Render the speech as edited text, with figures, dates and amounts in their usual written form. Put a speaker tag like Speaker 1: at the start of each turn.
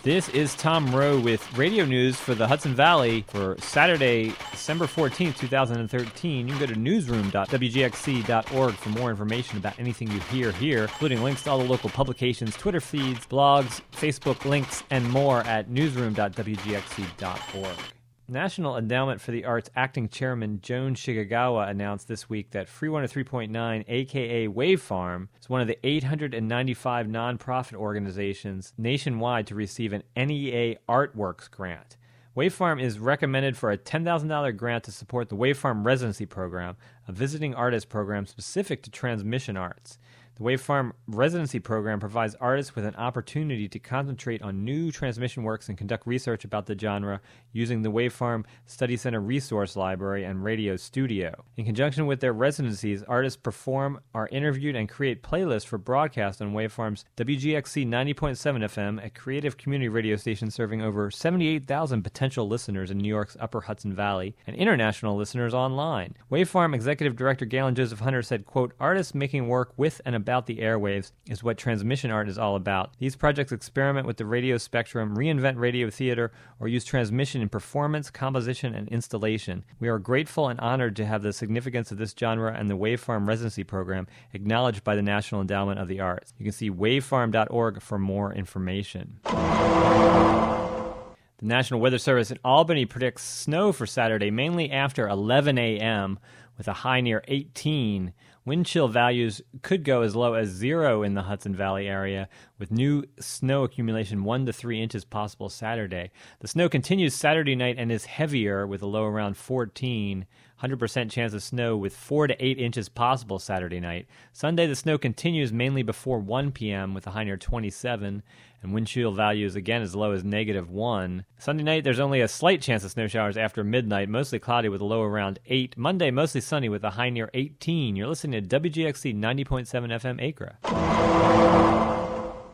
Speaker 1: This is Tom Rowe with radio news for the Hudson Valley for Saturday, December 14th, 2013. You can go to newsroom.wgxc.org for more information about anything you hear here, including links to all the local publications, Twitter feeds, blogs, Facebook links, and more at newsroom.wgxc.org. National Endowment for the Arts Acting Chairman Joan Shigagawa announced this week that Free 103.9, aka Wave Farm, is one of the 895 nonprofit organizations nationwide to receive an NEA Artworks grant. Wave Farm is recommended for a $10,000 grant to support the Wave Farm Residency Program, a visiting artist program specific to transmission arts. The Wave Farm Residency Program provides artists with an opportunity to concentrate on new transmission works and conduct research about the genre using the Wave Farm Study Center Resource Library and Radio Studio. In conjunction with their residencies, artists perform, are interviewed, and create playlists for broadcast on Wave Farm's WGXC 90.7 FM, a creative community radio station serving over 78,000 potential listeners in New York's Upper Hudson Valley and international listeners online. Wave Farm Executive Director Galen Joseph Hunter said, quote, "Artists making work with and about the airwaves is what transmission art is all about. These projects experiment with the radio spectrum, reinvent radio theater, or use transmission in performance, composition, and installation. We are grateful and honored to have the significance of this genre and the Wave Farm Residency Program acknowledged by the National Endowment of the Arts." You can see wavefarm.org for more information. The National Weather Service in Albany predicts snow for Saturday, mainly after 11 a.m., with a high near 18. Wind chill values could go as low as 0 in the Hudson Valley area, with new snow accumulation 1 to 3 inches possible Saturday. The snow continues Saturday night and is heavier, with a low around 14. 100% chance of snow with 4 to 8 inches possible Saturday night. Sunday, the snow continues mainly before 1 p.m. with a high near 27, and wind chill values again as low as -1. Sunday night, there's only a slight chance of snow showers after midnight, mostly cloudy with a low around 8. Monday, mostly sunny with a high near 18. You're listening to WGXC 90.7 FM Acre.